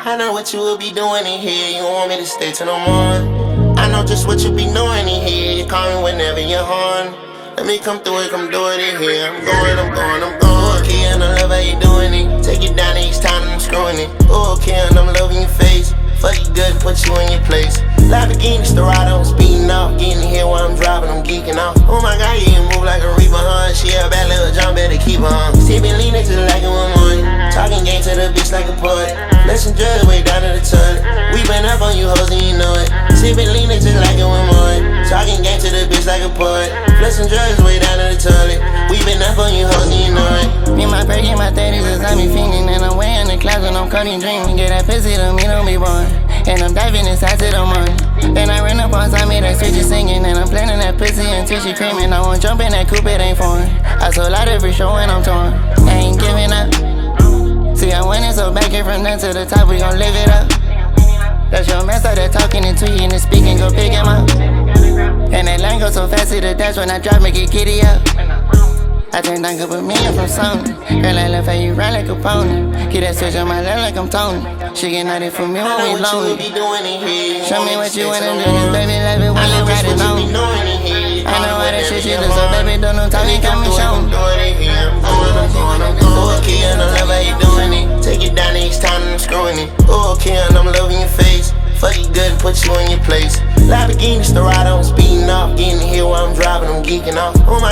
I know what you will be doing in here. You want me to stay till the morning. I know just what you be doing in here. You call me whenever you're horny. Let me come through it, come do it in here. I'm going. Okay, and I love how you doing it. Take it down each time I'm screwing it. Okay, and I'm loving your face. Fuck you good, put you in your place. Lamborghini Storado, speeding off. Getting here while I'm driving, I'm geeking off. Oh my god, you move like a reaper, huh? She a bad little jump, better keep her, huh? Sipping lean next to like a woman. Talking game to the bitch like a poet. Flexing drugs way down to the toilet. We been up on you hoes and you know it. Sipping lean next to like a woman. Talking game to the bitch like a poet. Flexing drugs way down to the toilet. We been up on you hoes and you know it. Me my perk in my 30s as I be fiending. And I'm way in the clouds when I'm cutting dreaming. Get that pussy to me, don't be born. And I'm diving inside to the morning. Then I ran up on Tommy, that switch is singing. And I'm planning that pussy until she creaming. I won't jump in that coupe, it ain't foreign. I sold out every show and I'm torn. I ain't giving up. See, I'm winning, so back here from down to the top, we gon' live it up. That's your man started talking and tweeting and speaking, go pick him up. And that line go so fast to the dash when I drop, make it giddy up. I turned down couple million from Sony. Girl, I love how you ride like a pony. Get that switch on my lap like I'm Tony. She get naughty for me when we lonely. Show me what you wanna do, cause baby, love it when you ride it on. I know how that shit you do, so baby, don't no talking, come and show me. Okay, and I love how you doing it. Take it down each time I'm screwing it. Okay, and I'm loving your face. Fuck you good, put you in your place. Lamborghini Storado, speeding off. Getting here while I'm driving, I'm geeking off. Oh my